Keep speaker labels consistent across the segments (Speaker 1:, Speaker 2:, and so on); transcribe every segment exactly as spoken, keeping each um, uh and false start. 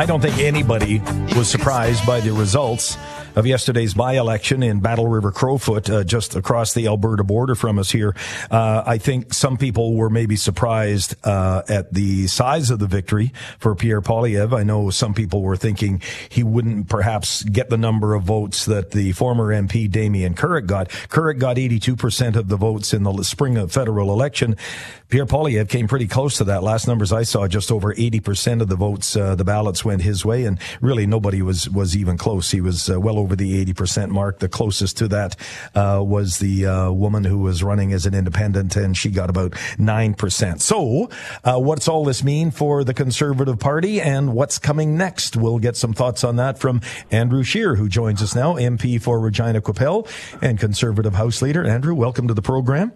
Speaker 1: I don't think anybody was surprised by the results of yesterday's by-election in Battle River Crowfoot, uh, just across the Alberta border from us here. Uh, I think some people were maybe surprised uh, at the size of the victory for Pierre Poilievre. I know some people were thinking he wouldn't perhaps get the number of votes that the former M P Damien Currick got. Currick got eighty-two percent of the votes in the spring of federal election. Pierre Poilievre came pretty close to that. Last numbers I saw, just over eighty percent of the votes, uh, the ballots went his way, and really nobody was, was even close. He was uh, well over over the eighty percent mark. The closest to that uh, was the uh, woman who was running as an independent, and she got about nine percent. So uh, what's all this mean for the Conservative Party, and what's coming next? We'll get some thoughts on that from Andrew Scheer, who joins us now, M P for Regina Qu'Appelle and Conservative House Leader. Andrew, welcome to the program.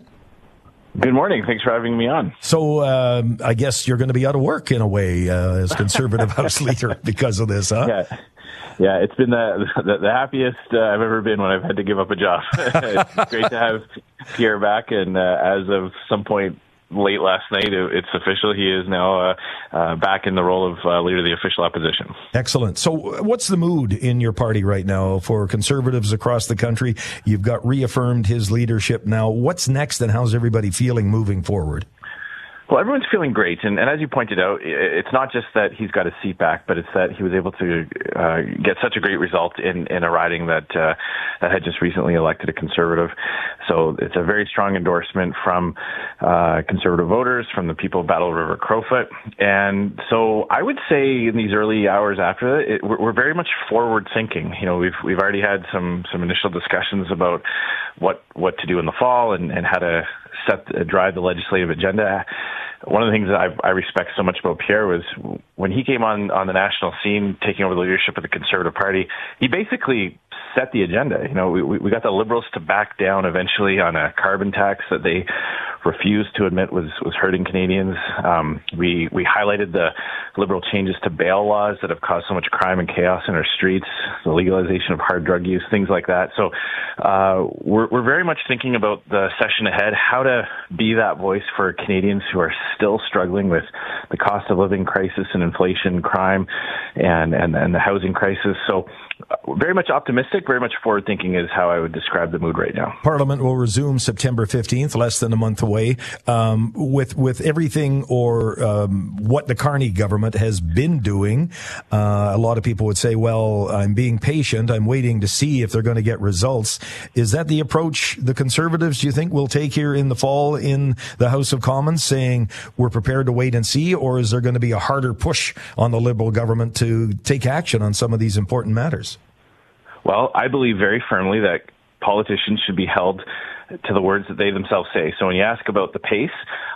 Speaker 2: Good morning. Thanks for having me on.
Speaker 1: So um, I guess you're going to be out of work in a way uh, as Conservative House Leader because of this, huh?
Speaker 2: Yeah. Yeah, it's been the the, the happiest uh, I've ever been when I've had to give up a job. It's great to have Pierre back, and uh, as of some point late last night, it's official. He is now uh, uh, back in the role of uh, leader of the official opposition.
Speaker 1: Excellent. So what's the mood in your party right now for Conservatives across the country? You've got reaffirmed his leadership now. What's next, and how's everybody feeling moving forward?
Speaker 2: Well, everyone's feeling great, and, and as you pointed out, it's not just that he's got his seat back, but it's that he was able to uh, get such a great result in, in a riding that uh, that had just recently elected a Conservative. So it's a very strong endorsement from uh, Conservative voters, from the people of Battle River Crowfoot. And so I would say in these early hours after that, it, we're, we're very much forward thinking. You know, we've we've already had some some initial discussions about what what to do in the fall and, and how to set uh, drive the legislative agenda. One of the things that I, I respect so much about Pierre was when he came on, on the national scene, taking over the leadership of the Conservative Party, he basically set the agenda. You know, we, we got the Liberals to back down eventually on a carbon tax that they refused to admit was, was hurting Canadians. Um, we, we highlighted the Liberal changes to bail laws that have caused so much crime and chaos in our streets, the legalization of hard drug use, things like that. So uh, we're, we're very much thinking about the session ahead, how to be that voice for Canadians who are still struggling with the cost of living crisis and inflation, crime, and, and, and the housing crisis. So uh, very much optimistic, very much forward thinking is how I would describe the mood right now.
Speaker 1: Parliament will resume September fifteenth, less than a month away. Um, with with everything or um, what the Carney government has been doing, uh, a lot of people would say, well, I'm being patient. I'm waiting to see if they're going to get results. Is that the approach the Conservatives, do you think, will take here in the fall in the House of Commons, saying we're prepared to wait and see, or is there going to be a harder push on the Liberal government to take action on some of these important matters?
Speaker 2: Well, I believe very firmly that politicians should be held to the words that they themselves say. So when you ask about the pace,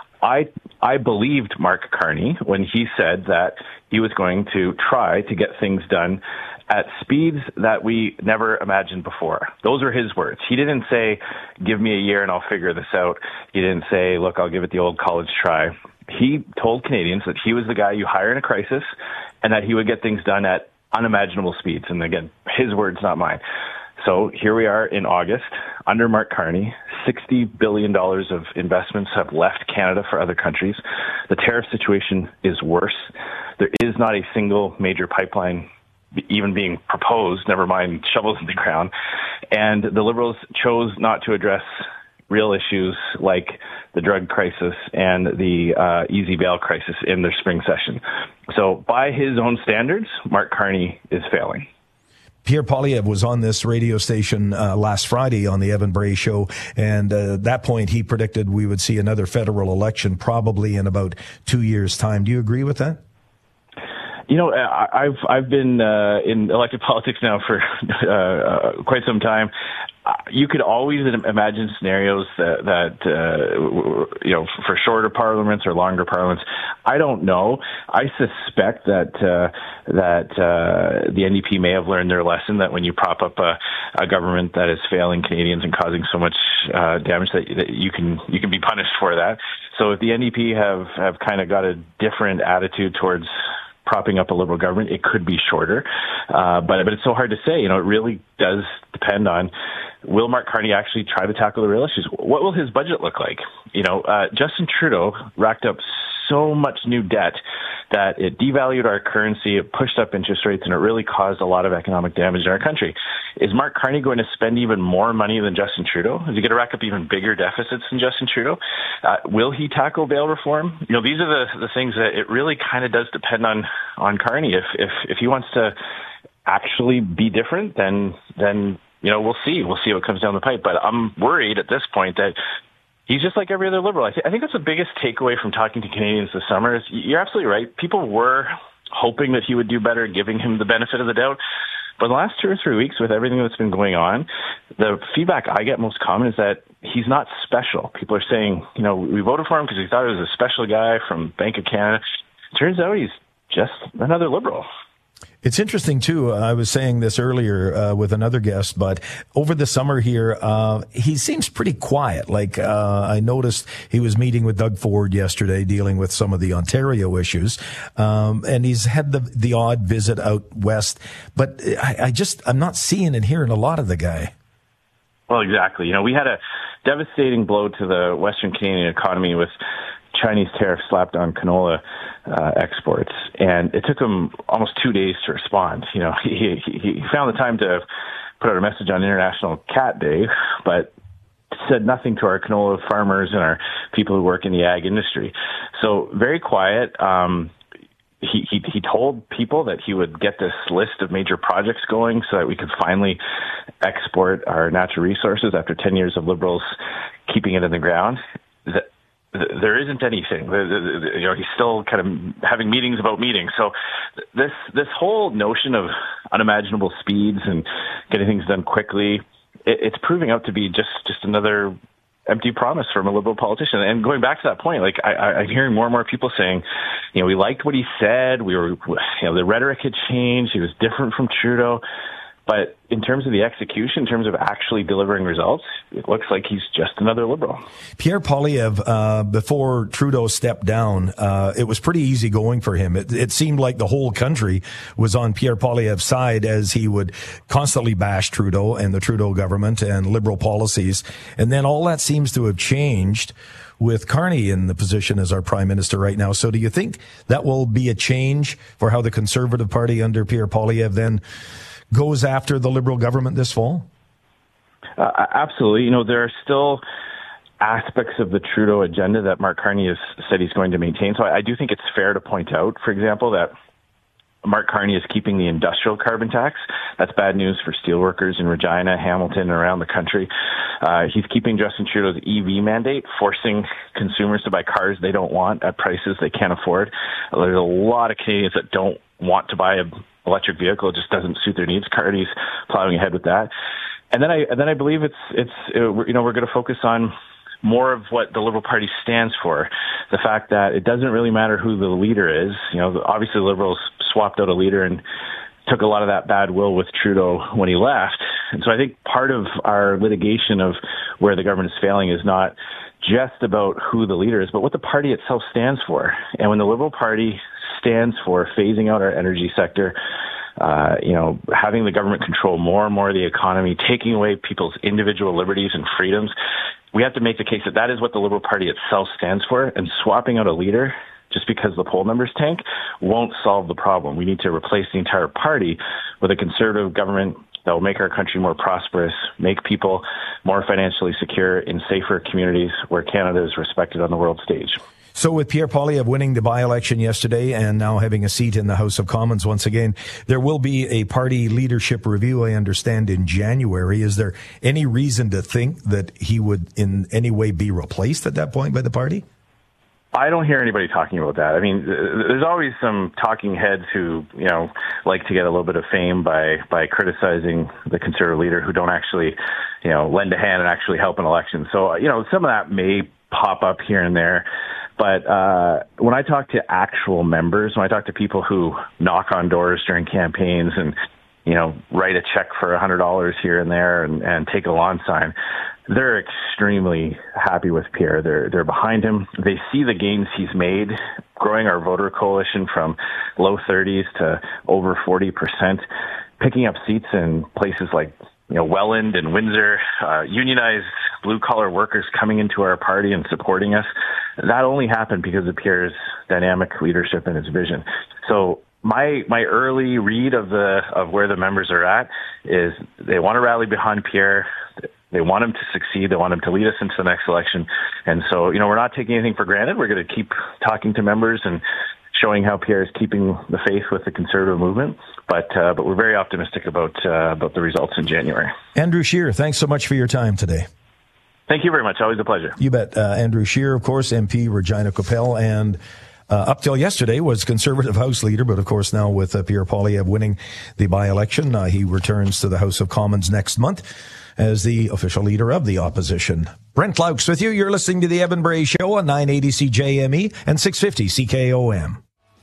Speaker 2: I I believed Mark Carney when he said that he was going to try to get things done at speeds that we never imagined before. Those are his words. He didn't say, give me a year and I'll figure this out. He didn't say, look, I'll give it the old college try. He told Canadians that he was the guy you hire in a crisis and that he would get things done at unimaginable speeds. And again, his words, not mine. So here we are in August, under Mark Carney, sixty billion dollars of investments have left Canada for other countries. The tariff situation is worse. There is not a single major pipeline even being proposed, never mind shovels in the ground. And the Liberals chose not to address real issues like the drug crisis and the uh, easy bail crisis in their spring session. So by his own standards, Mark Carney is failing.
Speaker 1: Pierre Poilievre was on this radio station uh, last Friday on the Evan Bray Show, and uh, at that point he predicted we would see another federal election probably in about two years' time. Do you agree with that?
Speaker 2: You know, I've I've been uh, in elected politics now for uh, quite some time. You could always imagine scenarios that, that uh, you know, for shorter parliaments or longer parliaments. I don't know. I suspect that uh, that uh, the N D P may have learned their lesson that when you prop up a, a government that is failing Canadians and causing so much uh, damage, that, that you can you can be punished for that. So if the N D P have have kind of got a different attitude towards propping up a Liberal government, it could be shorter. Uh, but but it's so hard to say. You know, it really does depend on, will Mark Carney actually try to tackle the real issues? What will his budget look like? You know, uh, Justin Trudeau racked up so much new debt that it devalued our currency, it pushed up interest rates, and it really caused a lot of economic damage in our country. Is Mark Carney going to spend even more money than Justin Trudeau? Is he going to rack up even bigger deficits than Justin Trudeau? Uh, will he tackle bail reform? You know, these are the, the things that it really kind of does depend on, on Carney. If, if, if he wants to actually be different, then, then, you know, we'll see. We'll see what comes down the pipe. But I'm worried at this point that he's just like every other Liberal. I, th- I think that's the biggest takeaway from talking to Canadians this summer is you're absolutely right. People were hoping that he would do better, giving him the benefit of the doubt. But the last two or three weeks with everything that's been going on, the feedback I get most common is that he's not special. People are saying, you know, we voted for him because we thought he was a special guy from Bank of Canada. Turns out he's just another Liberal.
Speaker 1: It's interesting, too. I was saying this earlier uh, with another guest, but over the summer here, uh, he seems pretty quiet. Like uh, I noticed he was meeting with Doug Ford yesterday, dealing with some of the Ontario issues, um, and he's had the the odd visit out west. But I, I just I'm not seeing and hearing a lot of the guy.
Speaker 2: Well, exactly. You know, we had a devastating blow to the Western Canadian economy with Chinese tariffs slapped on canola uh, exports, and it took him almost two days to respond. You know, he, he he found the time to put out a message on International Cat Day, but said nothing to our canola farmers and our people who work in the ag industry. So very quiet. Um, he, he he told people that he would get this list of major projects going so that we could finally export our natural resources after ten years of Liberals keeping it in the ground. That there isn't anything. You know, he's still kind of having meetings about meetings. So this this whole notion of unimaginable speeds and getting things done quickly, it, it's proving out to be just, just another empty promise from a Liberal politician. And going back to that point, like I, I, I'm hearing more and more people saying, you know, we liked what he said. We were, you know, the rhetoric had changed. He was different from Trudeau. But in terms of the execution, in terms of actually delivering results, it looks like he's just another Liberal.
Speaker 1: Pierre Poilievre, uh, before Trudeau stepped down, uh, it was pretty easy going for him. It, it seemed like the whole country was on Pierre Poilievre's side as he would constantly bash Trudeau and the Trudeau government and Liberal policies. And then all that seems to have changed with Carney in the position as our Prime Minister right now. So do you think that will be a change for how the Conservative Party under Pierre Poilievre then goes after the Liberal government this fall?
Speaker 2: Uh, absolutely. You know, there are still aspects of the Trudeau agenda that Mark Carney has said he's going to maintain. So I, I do think it's fair to point out, for example, that Mark Carney is keeping the industrial carbon tax. That's bad news for steelworkers in Regina, Hamilton, and around the country. Uh, he's keeping Justin Trudeau's E V mandate, forcing consumers to buy cars they don't want at prices they can't afford. There's a lot of Canadians that don't want to buy a electric vehicle. It just doesn't suit their needs. Carney's plowing ahead with that. And then I, and then I believe it's, it's, you know, we're going to focus on more of what the Liberal Party stands for. The fact that it doesn't really matter who the leader is. You know, obviously the Liberals swapped out a leader and took a lot of that bad will with Trudeau when he left. And so I think part of our litigation of where the government is failing is not just about who the leader is, but what the party itself stands for. And when the Liberal Party stands for phasing out our energy sector, uh, you know, having the government control more and more of the economy, taking away people's individual liberties and freedoms, we have to make the case that that is what the Liberal Party itself stands for, and swapping out a leader just because the poll numbers tank won't solve the problem. We need to replace the entire party with a conservative government that will make our country more prosperous, make people more financially secure in safer communities where Canada is respected on the world stage.
Speaker 1: So with Pierre Poilievre winning the by-election yesterday and now having a seat in the House of Commons once again, there will be a party leadership review, I understand, in January. Is there any reason to think that he would in any way be replaced at that point by the party?
Speaker 2: I don't hear anybody talking about that. I mean, there's always some talking heads who, you know, like to get a little bit of fame by, by criticizing the Conservative leader who don't actually, you know, lend a hand and actually help an election. So, you know, some of that may pop up here and there. But uh, when I talk to actual members, when I talk to people who knock on doors during campaigns and, you know, write a check for one hundred dollars here and there and, and take a lawn sign, they're extremely happy with Pierre. They're they're behind him. They see the gains he's made, growing our voter coalition from low thirties to over forty percent, picking up seats in places like, you know, Welland and Windsor, uh, unionized blue-collar workers coming into our party and supporting us. That only happened because of Pierre's dynamic leadership and his vision. So my my early read of the of where the members are at is they want to rally behind Pierre. They want him to succeed. They want him to lead us into the next election. And so, you know, we're not taking anything for granted. We're going to keep talking to members and showing how Pierre is keeping the faith with the Conservative movement. But uh, but we're very optimistic about uh, about the results in January.
Speaker 1: Andrew Scheer, thanks so much for your time today.
Speaker 2: Thank you very much. Always a pleasure.
Speaker 1: You bet. Uh, Andrew Scheer, of course, M P Regina Coppell, and Uh, up till yesterday was Conservative House Leader, but of course now with uh, Pierre Poilievre winning the by-election, uh, he returns to the House of Commons next month as the official leader of the opposition. Brent Laux with you. You're listening to the Evan Bray Show on nine eighty C J M E and six fifty C K O M.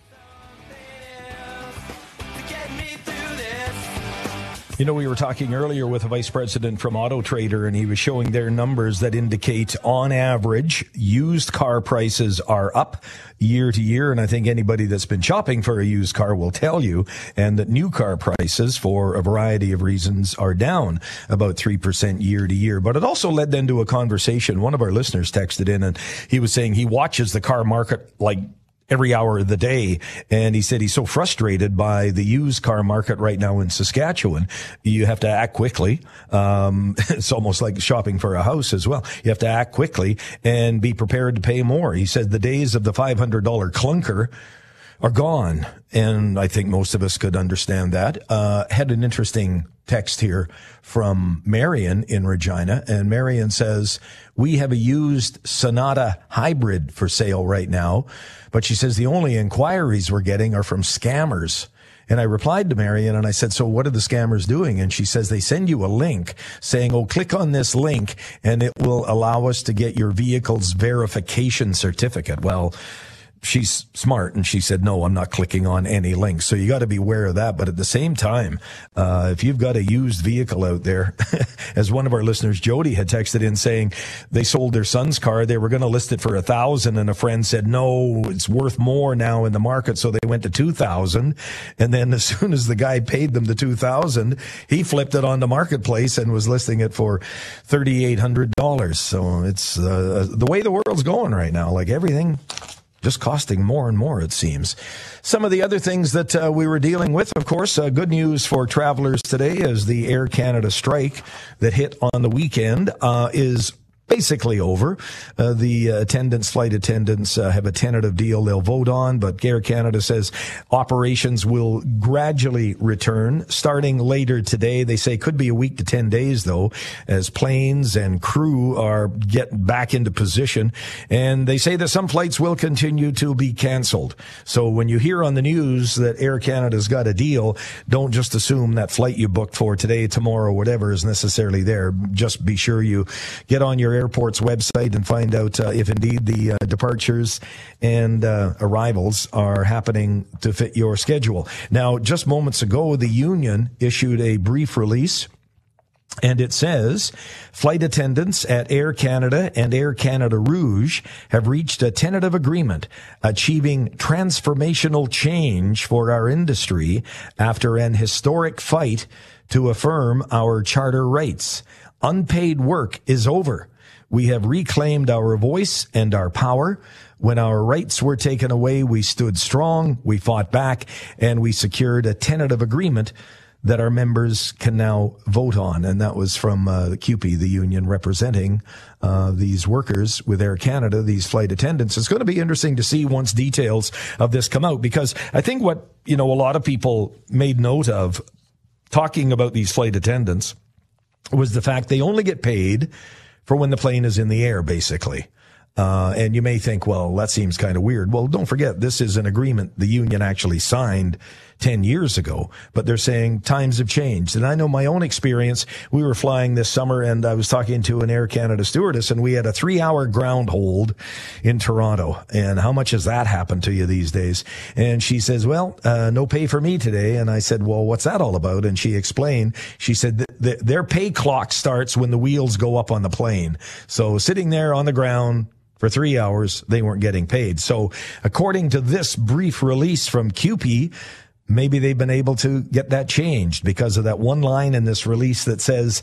Speaker 1: You know, we were talking earlier with a vice president from Auto Trader, and he was showing their numbers that indicate, on average, used car prices are up year to year. And I think anybody that's been shopping for a used car will tell you, and that new car prices, for a variety of reasons, are down about three percent year to year. But it also led then to a conversation. One of our listeners texted in, and he was saying he watches the car market like every hour of the day. And he said he's so frustrated by the used car market right now in Saskatchewan. You have to act quickly. Um, it's almost like shopping for a house as well. You have to act quickly and be prepared to pay more. He said the days of the five hundred dollars clunker are gone. And I think most of us could understand that. Uh, had an interesting text here from Marion in Regina. And Marion says, we have a used Sonata hybrid for sale right now. But she says the only inquiries we're getting are from scammers. And I replied to Marion and I said, so what are the scammers doing? And she says they send you a link saying, oh, click on this link and it will allow us to get your vehicle's verification certificate. Well, she's smart, and she said, no, I'm not clicking on any links. So you got to be aware of that. But at the same time, uh, if you've got a used vehicle out there, as one of our listeners, Jody, had texted in saying they sold their son's car. They were going to list it for a thousand, and a friend said, no, it's worth more now in the market. So they went to two thousand. And then as soon as the guy paid them the two thousand, he flipped it on the marketplace and was listing it for thirty-eight hundred dollars. So it's uh, the way the world's going right now. Like everything just costing more and more, it seems. Some of the other things that uh, we were dealing with, of course, uh, good news for travelers today is the Air Canada strike that hit on the weekend uh, is basically over. Uh, the attendants, flight attendants, uh, have a tentative deal they'll vote on, but Air Canada says operations will gradually return starting later today. They say could be a week to ten days, though, as planes and crew are get back into position. And they say that some flights will continue to be canceled. So when you hear on the news that Air Canada's got a deal, don't just assume that flight you booked for today, tomorrow, whatever is necessarily there. Just be sure you get on your airport's website and find out uh, if indeed the uh, departures and uh, arrivals are happening to fit your schedule. Now, just moments ago, the union issued a brief release, and it says flight attendants at Air Canada and Air Canada Rouge have reached a tentative agreement achieving transformational change for our industry after an historic fight to affirm our charter rights. Unpaid work is over. We have reclaimed our voice and our power. When our rights were taken away, we stood strong, we fought back, and we secured a tentative agreement that our members can now vote on. And that was from uh, the C U P E, the union representing uh, these workers with Air Canada, these flight attendants. It's going to be interesting to see once details of this come out, because I think what, you know, a lot of people made note of talking about these flight attendants was the fact they only get paid for when the plane is in the air, basically. Uh, and you may think, well, that seems kind of weird. Well, don't forget, this is an agreement the union actually signed ten years ago, but they're saying times have changed. And I know my own experience. We were flying this summer and I was talking to an Air Canada stewardess and we had a three hour ground hold in Toronto. And how much has that happened to you these days? And she says, well, uh, no pay for me today. And I said, well, what's that all about? And she explained, she said th- th- their pay clock starts when the wheels go up on the plane. So sitting there on the ground for three hours, they weren't getting paid. So according to this brief release from C U P E, maybe they've been able to get that changed because of that one line in this release that says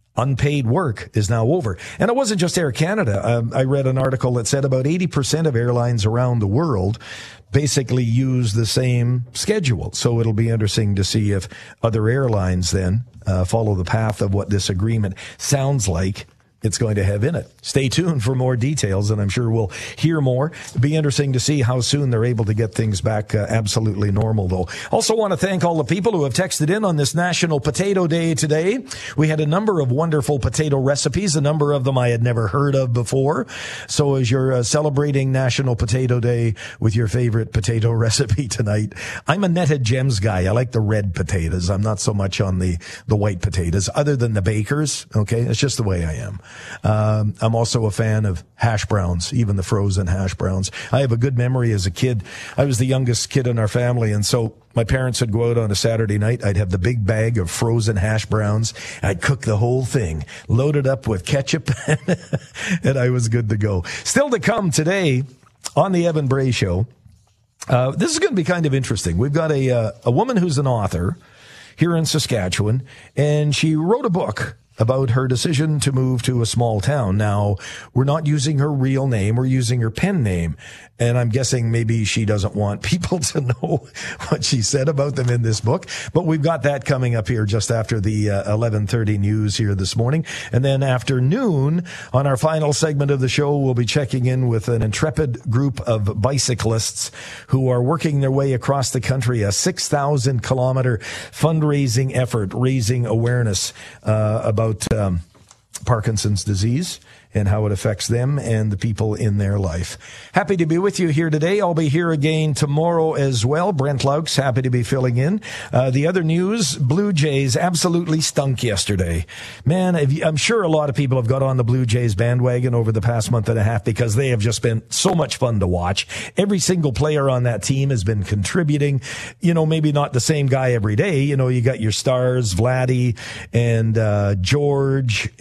Speaker 1: unpaid work is now over. And it wasn't just Air Canada. Um, I read an article that said about eighty percent of airlines around the world basically use the same schedule. So it'll be interesting to see if other airlines then uh, follow the path of what this agreement sounds like it's going to have in it. Stay tuned for more details, and I'm sure we'll hear more. It'll be interesting to see how soon they're able to get things back uh, absolutely normal, though. Also want to thank all the people who have texted in on this National Potato Day today. We had a number of wonderful potato recipes, a number of them I had never heard of before. So as you're uh, celebrating National Potato Day with your favorite potato recipe tonight, I'm a netted gems guy. I like the red potatoes. I'm not so much on the, the white potatoes, other than the bakers. Okay, it's just the way I am. Um, I'm also a fan of hash browns, even the frozen hash browns. I have a good memory as a kid. I was the youngest kid in our family, and so my parents would go out on a Saturday night. I'd have the big bag of frozen hash browns. I'd cook the whole thing, load it up with ketchup, and I was good to go. Still to come today on the Evan Bray Show. Uh, this is going to be kind of interesting. We've got a uh, a woman who's an author here in Saskatchewan, and she wrote a book about her decision to move to a small town. Now, we're not using her real name, we're using her pen name. And I'm guessing maybe she doesn't want people to know what she said about them in this book. But we've got that coming up here just after the uh, eleven thirty news here this morning. And then after noon, on our final segment of the show, we'll be checking in with an intrepid group of bicyclists who are working their way across the country, a six thousand kilometer fundraising effort, raising awareness uh, about um, Parkinson's disease and how it affects them and the people in their life. Happy to be with you here today. I'll be here again tomorrow as well. Brent Laux, happy to be filling in. Uh, the other news, Blue Jays absolutely stunk yesterday. Man, I'm sure a lot of people have got on the Blue Jays bandwagon over the past month and a half because they have just been so much fun to watch. Every single player on that team has been contributing. You know, maybe not the same guy every day. You know, you got your stars, Vladdy and uh, George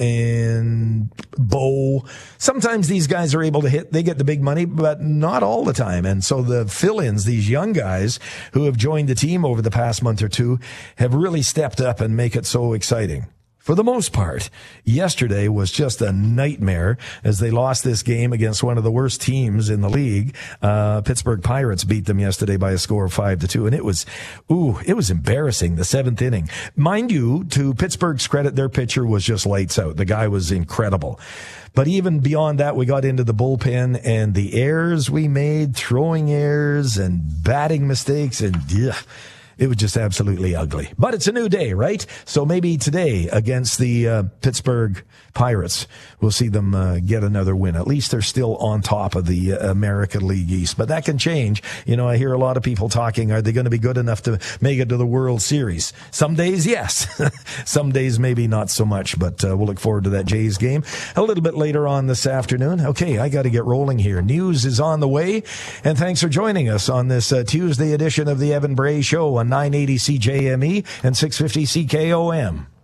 Speaker 1: and Bo. Sometimes these guys are able to hit, they get the big money, but not all the time. And so the fill-ins, these young guys who have joined the team over the past month or two, have really stepped up and make it so exciting. For the most part, yesterday was just a nightmare as they lost this game against one of the worst teams in the league. Uh, Pittsburgh Pirates beat them yesterday by a score of five to two. And it was, ooh, it was embarrassing, the seventh inning. Mind you, to Pittsburgh's credit, their pitcher was just lights out. The guy was incredible. But even beyond that, we got into the bullpen and the errors we made, throwing errors and batting mistakes, and ugh, it was just absolutely ugly. But it's a new day, right? So maybe today against the uh, Pittsburgh Pirates, we'll see them uh, get another win. At least they're still on top of the uh, American League East. But that can change. You know, I hear a lot of people talking, are they going to be good enough to make it to the World Series? Some days, yes. Some days, maybe not so much. But uh, we'll look forward to that Jays game a little bit later on this afternoon. Okay, I got to get rolling here. News is on the way. And thanks for joining us on this uh, Tuesday edition of the Evan Bray Show on nine eighty C J M E and six fifty C K O M.